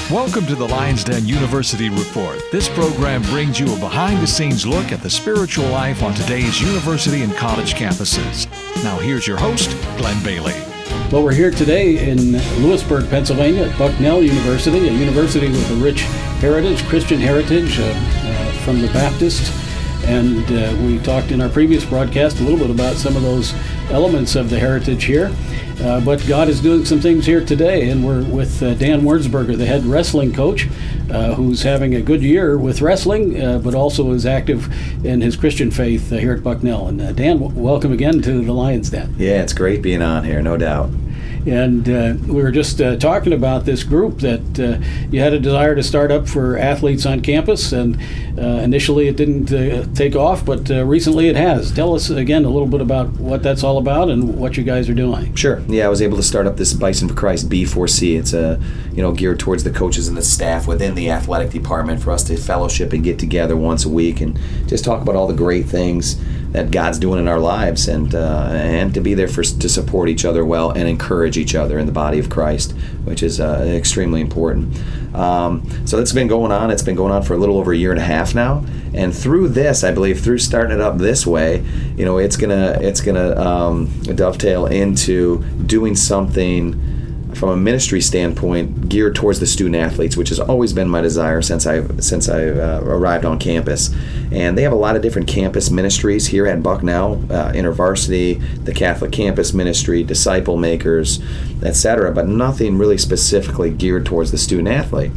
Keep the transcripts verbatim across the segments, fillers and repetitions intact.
Welcome to the Lions Den University Report. This program brings you a behind-the-scenes look at the spiritual life on today's university and college campuses. Now here's your host, Glenn Bailey. Well, we're here today in Lewisburg, Pennsylvania at Bucknell University, a university with a rich heritage, Christian heritage uh, uh, from the Baptist. And uh, we talked in our previous broadcast a little bit about some of those elements of the heritage here. Uh, but God is doing some things here today, and we're with uh, Dan Wernsberger, the head wrestling coach, uh, who's having a good year with wrestling, uh, but also is active in his Christian faith uh, here at Bucknell. And uh, Dan, w- welcome again to the Lions Den. Yeah, it's great being on here, no doubt. And uh, we were just uh, talking about this group that uh, you had a desire to start up for athletes on campus, and uh, initially it didn't uh, take off, but uh, recently it has. Tell us again a little bit about what that's all about and what you guys are doing. Sure. Yeah, I was able to start up this Bison for Christ B four C. It's a you know geared towards the coaches and the staff within the athletic department for us to fellowship and get together once a week and just talk about all the great things that God's doing in our lives, and uh, and to be there for to support each other well and encourage each other in the body of Christ, which is uh, extremely important. Um, so that's been going on. It's been going on for a little over a year and a half now. And through this, I believe, through starting it up this way, you know, it's gonna it's gonna um, dovetail into doing something from a ministry standpoint geared towards the student athletes, which has always been my desire since I since I uh, arrived on campus. And they have a lot of different campus ministries here at Bucknell, uh, InterVarsity, the Catholic Campus Ministry, Disciple Makers, et cetera, but nothing really specifically geared towards the student athlete.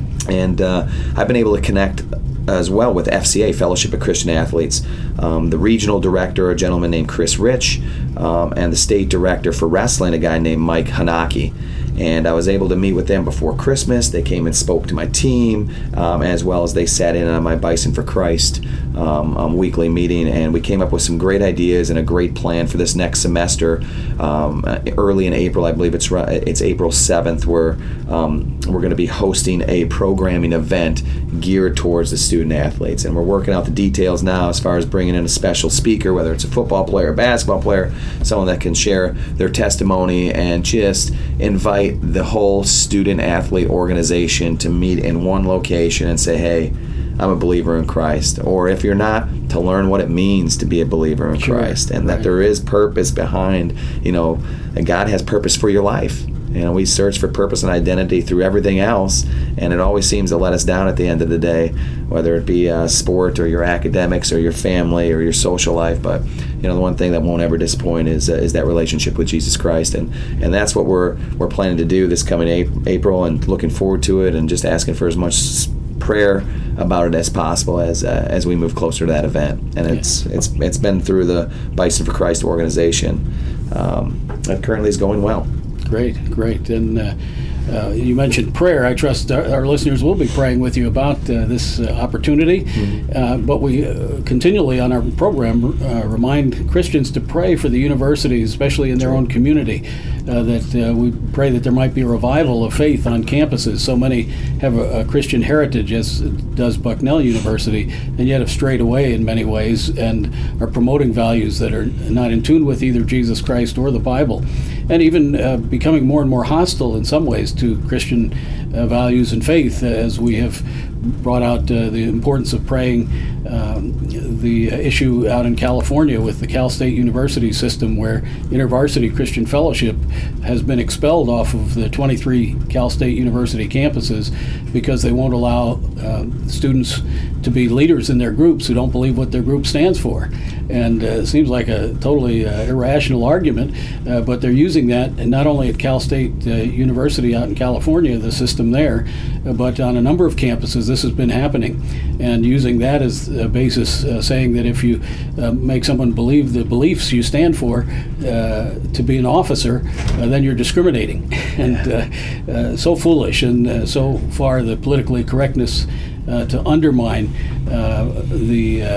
And uh, I've been able to connect as well with F C A, Fellowship of Christian Athletes, um, the regional director, a gentleman named Chris Rich, um, and the state director for wrestling, a guy named Mike Hanaki. And I was able to meet with them before Christmas. They came and spoke to my team, um, as well as they sat in on my Bison for Christ um, um, weekly meeting, and we came up with some great ideas and a great plan for this next semester. Um, early in April, I believe it's it's April seventh, where um, we're going to be hosting a programming event geared towards the student athletes, and we're working out the details now as far as bringing in a special speaker, whether it's a football player, a basketball player, someone that can share their testimony and just invite the whole student athlete organization to meet in one location and say, hey, I'm a believer in Christ. Or if you're not, to learn what it means to be a believer in Sure. Christ, and Right. that there is purpose behind, you know, and God has purpose for your life. You know, we search for purpose and identity through everything else, and it always seems to let us down at the end of the day, whether it be uh, sport or your academics or your family or your social life. But you know, the one thing that won't ever disappoint is uh, is that relationship with Jesus Christ, and and that's what we're we're planning to do this coming a- April, and looking forward to it, and just asking for as much prayer about it as possible as uh, as we move closer to that event. And it's yeah. it's it's been through the Bison for Christ organization um, that currently is going well. Great, great. And uh, uh, you mentioned prayer. I trust our, our listeners will be praying with you about uh, this uh, opportunity. Mm-hmm. Uh, but we uh, continually on our program uh, remind Christians to pray for the university, especially in their own community, uh, that uh, we pray that there might be a revival of faith on campuses. So many have a, a Christian heritage, as does Bucknell University, and yet have strayed away in many ways and are promoting values that are not in tune with either Jesus Christ or the Bible, and even uh, becoming more and more hostile in some ways to Christian uh, values and faith, uh, as we have brought out uh, the importance of praying um, the issue out in California with the Cal State University system, where InterVarsity Christian Fellowship has been expelled off of the twenty-three Cal State University campuses because they won't allow uh, students to be leaders in their groups who don't believe what their group stands for. And uh, it seems like a totally uh, irrational argument, uh, but they're using that, and not only at Cal State uh, University out in California, the system there, uh, but on a number of campuses this has been happening, and using that as a basis, uh, saying that if you uh, make someone believe the beliefs you stand for uh, to be an officer, uh, then you're discriminating. And uh, uh, so foolish, and uh, so far the politically correctness Uh, to undermine uh, the uh,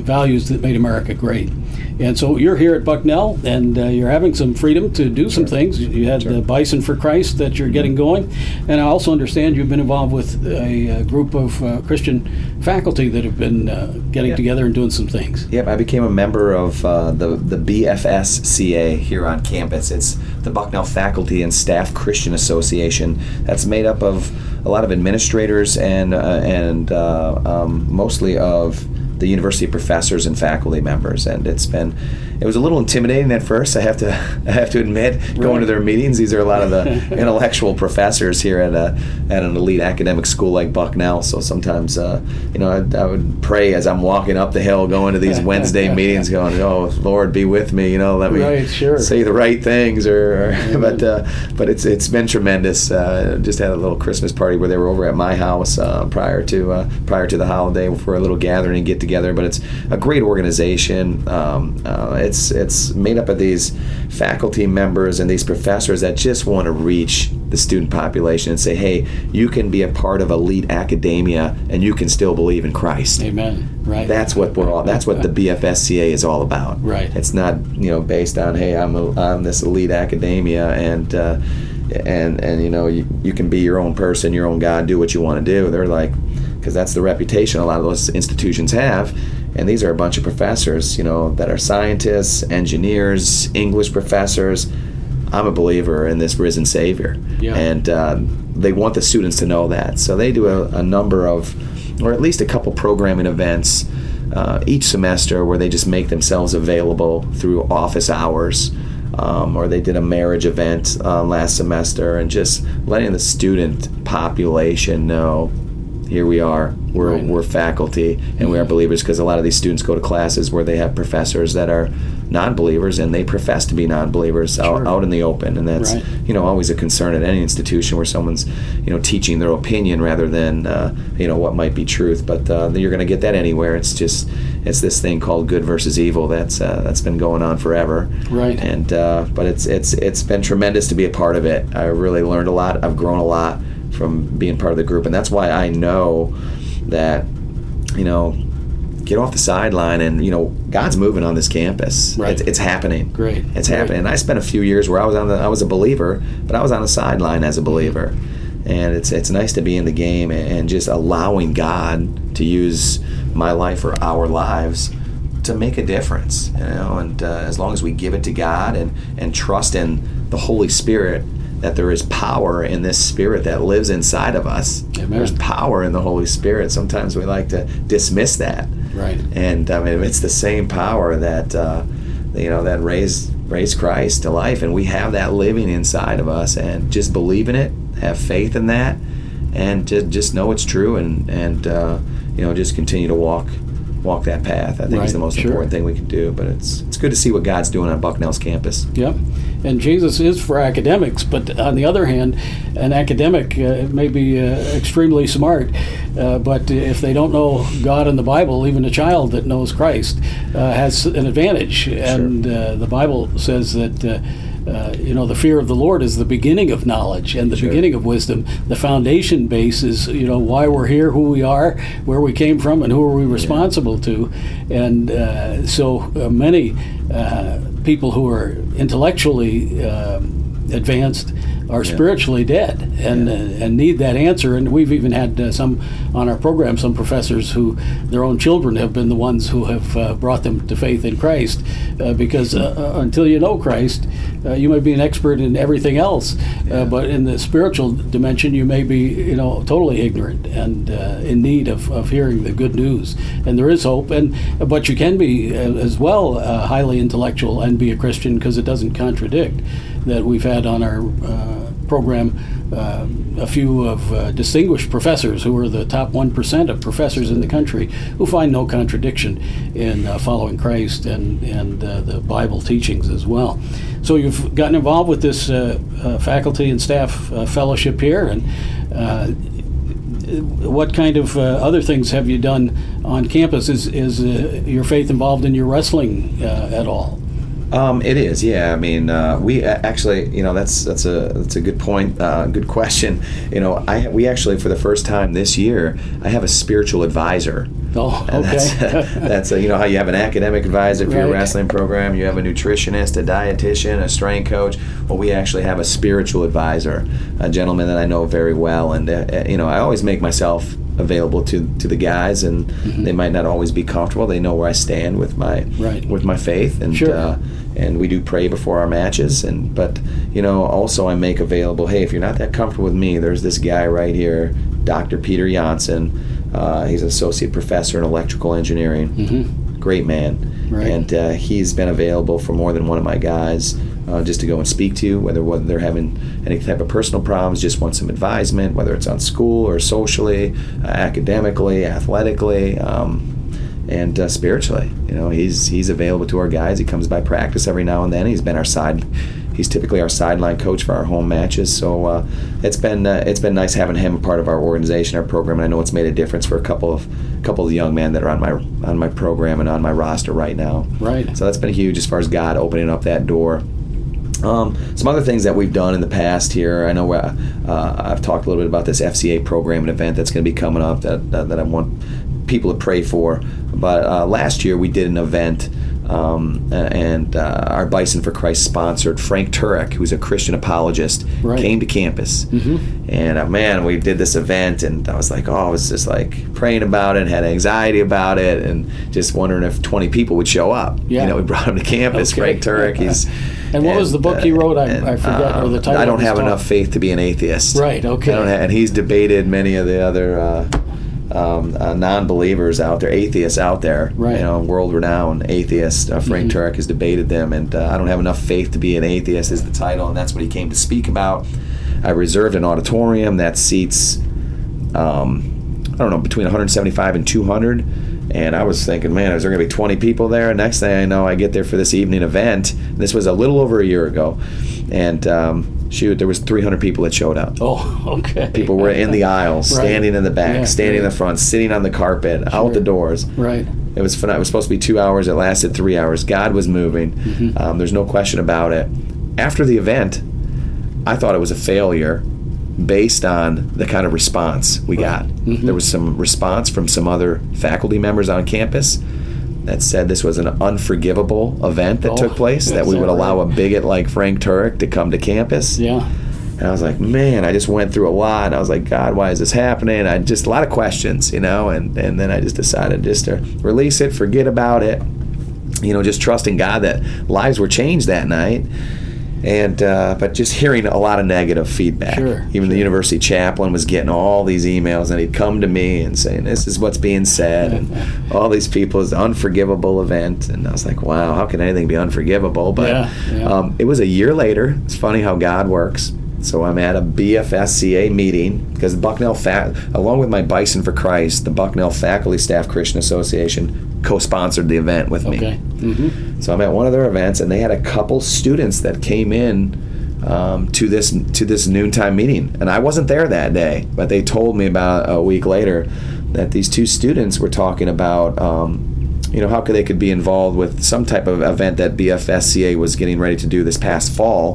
values that made America great. And so you're here at Bucknell, and uh, you're having some freedom to do some Sure. things. You had Sure. the Bison for Christ that you're getting going, and I also understand you've been involved with a, a group of uh, Christian faculty that have been uh, getting Yeah. together and doing some things. Yep, I became a member of uh, the the B F S C A here on campus. It's the Bucknell Faculty and Staff Christian Association. That's made up of a lot of administrators and uh, and uh, um, mostly of the university professors and faculty members. And it's been it was a little intimidating at first. I have to I have to admit, going to their meetings. These are a lot of the intellectual professors here at a at an elite academic school like Bucknell. So sometimes uh, you know I, I would pray as I'm walking up the hill, going to these Wednesday meetings, going, "Oh Lord, be with me. You know, let me Right, sure. say the right things." Or, or but uh, but it's it's been tremendous. Uh, just had a little Christmas party where they were over at my house uh, prior to uh, prior to the holiday for a little gathering and get together. But it's a great organization. Um, uh, it's it's made up of these faculty members and these professors that just want to reach the student population and say, hey, you can be a part of elite academia and you can still believe in Christ. Amen. Right. That's what we're all. That's what the B F S C A is all about. Right. It's not you know based on hey I'm a, I'm this elite academia and uh, and and you know you, you can be your own person, your own God, do what you want to do. They're like, because that's the reputation a lot of those institutions have. And these are a bunch of professors, you know, that are scientists, engineers, English professors. I'm a believer in this risen Savior. Yeah. And uh, they want the students to know that. So they do a, a number of, or at least a couple programming events uh, each semester where they just make themselves available through office hours. Um, or they did a marriage event uh, last semester, and just letting the student population know, here we are, we're, Right. we're faculty, and we are believers, because a lot of these students go to classes where they have professors that are non-believers, and they profess to be non-believers out, Sure. out in the open, and that's Right. you know always a concern at any institution where someone's you know teaching their opinion rather than uh, you know what might be truth. But uh, you're going to get that anywhere. It's just it's this thing called good versus evil that's uh, that's been going on forever. Right. And uh, but it's it's it's been tremendous to be a part of it. I really learned a lot. I've grown a lot from being part of the group, and that's why I know that you know get off the sideline, and you know God's moving on this campus. Right. It's, it's happening. Great. It's Great. happening. And I spent a few years where I was on the I was a believer, but I was on the sideline as a believer. And it's it's nice to be in the game and just allowing God to use my life or our lives to make a difference. You know, and uh, as long as we give it to God and and trust in the Holy Spirit, that there is power in this Spirit that lives inside of us. Amen. There's power in the Holy Spirit. Sometimes we like to dismiss that. Right. And I mean, it's the same power that uh, you know that raised raised Christ to life, and we have that living inside of us. And just believe in it, have faith in that, and just just know it's true, and and uh, you know just continue to walk walk that path. I think Right. is the most Sure. important thing we can do. But it's it's good to see what God's doing on Bucknell's campus. Yep. And Jesus is for academics, but on the other hand, an academic uh, may be uh, extremely smart, uh, but if they don't know God and the Bible, even a child that knows Christ uh, has an advantage. And uh, the Bible says that uh, uh, you know the fear of the Lord is the beginning of knowledge and the Sure. beginning of wisdom. The foundation base is you know why we're here, who we are, where we came from, and who are we responsible to. And uh, so uh, many uh, people who are intellectually uh, advanced are Yeah. spiritually dead and Yeah. uh, and need that answer. And we've even had uh, some on our program, some professors who their own children have been the ones who have uh, brought them to faith in Christ, uh, because uh, uh, until you know Christ, uh, you may be an expert in everything else, Yeah. uh, but in the spiritual dimension, you may be you know totally ignorant and uh, in need of, of hearing the good news. And there is hope, and but you can be uh, as well uh, highly intellectual and be a Christian, because it doesn't contradict that we've had on our uh, program uh, a few of uh, distinguished professors who are the top one percent of professors in the country who find no contradiction in uh, following Christ and, and uh, the Bible teachings as well. So you've gotten involved with this uh, uh, faculty and staff uh, fellowship here, and uh, what kind of uh, other things have you done on campus? Is, is uh, your faith involved in your wrestling uh, at all? Um, it is, yeah. I mean, uh, we actually, you know, that's that's a that's a good point, uh, good question. You know, I we actually for the first time this year, I have a spiritual advisor Oh, And okay. That's, that's uh, you know how you have an academic advisor for your Right. wrestling program, you have a nutritionist, a dietitian, a strength coach. Well, we actually have a spiritual advisor, a gentleman that I know very well, and uh, you know I always make myself available to to the guys, and mm-hmm. they might not always be comfortable. They know where I stand with my right. with my faith, and sure. uh, and we do pray before our matches. And but you know also I make available. Hey, if you're not that comfortable with me, there's this guy right here, Doctor Peter Janssen. Uh, he's an associate professor in electrical engineering. Mm-hmm. Great man, right. and uh, he's been available for more than one of my guys. Uh, just to go and speak to, whether, whether they're having any type of personal problems, just want some advisement, whether it's on school or socially, uh, academically, athletically, um, and uh, spiritually. You know, he's he's available to our guys. He comes by practice every now and then. He's been our side. He's typically our sideline coach for our home matches. So uh, it's been uh, it's been nice having him a part of our organization, our program, and I know it's made a difference for a couple of couple of the young men that are on my on my program and on my roster right now. Right. So that's been huge as far as God opening up that door. Um, some other things that we've done in the past here. I know uh, uh, I've talked a little bit about this F C A program and event that's going to be coming up that uh, that I want people to pray for. But uh, last year we did an event, um, and uh, our Bison for Christ sponsored Frank Turek, who's a Christian apologist, right. came to campus. Mm-hmm. And uh, man, we did this event, and I was like, oh, I was just like praying about it, had anxiety about it, and just wondering if twenty people would show up. Yeah. You know, we brought him to campus. Okay. Frank Turek, he's. And what and, was the book he wrote? I, and, I forget, um, or the title. I don't of his have talk. enough faith to be an atheist. Right. Okay. I don't have, and he's debated many of the other uh, um, uh, non-believers out there, atheists out there. Right. You know, world-renowned atheists. Uh, Frank mm-hmm. Turek has debated them, and uh, I don't have enough faith to be an atheist is the title, and that's what he came to speak about. I reserved an auditorium that seats, um, I don't know, between one hundred seventy-five and two hundred. And I was thinking, man, is there going to be twenty people there? Next thing I know, I get there for this evening event. This was a little over a year ago. And um, shoot, there was three hundred people that showed up. Oh, okay. People were in the aisles, Right. standing in the back, Yeah, standing right. in the front, sitting on the carpet, Sure. out the doors. Right. It was fun. It was supposed to be two hours. It lasted three hours. God was moving. Mm-hmm. Um, there's no question about it. After the event, I thought it was a failure based on the kind of response we Right. got. Mm-hmm. There was some response from some other faculty members on campus that said this was an unforgivable event that Oh, took place, that is we that would allow right? a bigot like Frank Turek to come to campus. Yeah. And I was like, man, I just went through a lot. And I was like, God, why is this happening? I just a lot of questions, you know. And, and then I just decided just to release it, forget about it. You know, just trusting God that lives were changed that night. And uh, but just hearing a lot of negative feedback. Sure, Even sure. the university chaplain was getting all these emails, and he'd come to me and saying, "This is what's being said," and all these people, it's an unforgivable event. And I was like, "Wow, how can anything be unforgivable?" But Yeah, yeah. Um, it was a year later. It's funny how God works. So I'm at a B F S C A meeting because the Bucknell, fa- along with my Bison for Christ, the Bucknell Faculty Staff Christian Association co-sponsored the event with me. Okay. Mm-hmm. So I'm at one of their events, and they had a couple students that came in um, to this to this noontime meeting, and I wasn't there that day, but they told me about a week later that these two students were talking about, um, you know, how could they could be involved with some type of event that B F S C A was getting ready to do this past fall,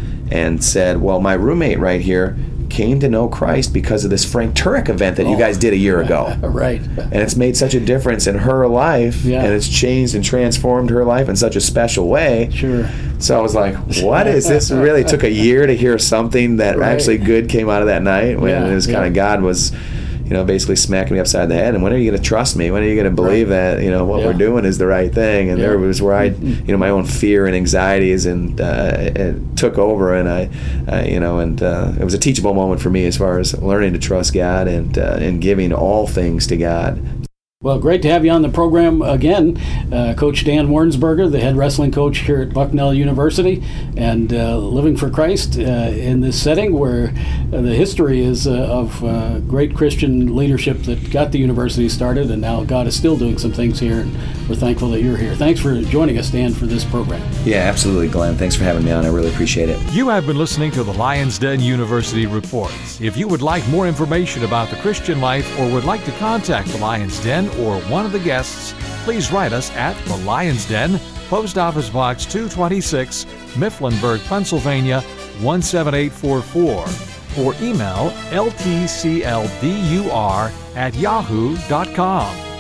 and said, well, my roommate right here came to know Christ because of this Frank Turek event that you Oh. guys did a year ago. Right. And it's made such a difference in her life, Yeah. and it's changed and transformed her life in such a special way. Sure. So I was like, what is this? It really took a year to hear something that Right. actually good came out of that night, when Yeah, it was kind yeah. of God was, you know, basically smacking me upside the head. And when are you going to trust me? When are you going to believe Right. that, you know, what Yeah. we're doing is the right thing? And Yeah. there was where I, you know, my own fear and anxieties and uh, it took over, and I, uh, you know, and uh, it was a teachable moment for me as far as learning to trust God and uh, and giving all things to God. Well, great to have you on the program again, uh, Coach Dan Warrensberger, the head wrestling coach here at Bucknell University, and uh, living for Christ uh, in this setting where uh, the history is uh, of uh, great Christian leadership that got the university started, and now God is still doing some things here, and we're thankful that you're here. Thanks for joining us, Dan, for this program. Yeah, absolutely, Glenn. Thanks for having me on. I really appreciate it. You have been listening to the Lions Den University Reports. If you would like more information about the Christian life or would like to contact the Lions Den or one of the guests, please write us at the Lions Den, Post Office Box two twenty-six, Mifflinburg, Pennsylvania one seven eight four four, or email l t c l d u r at yahoo dot com.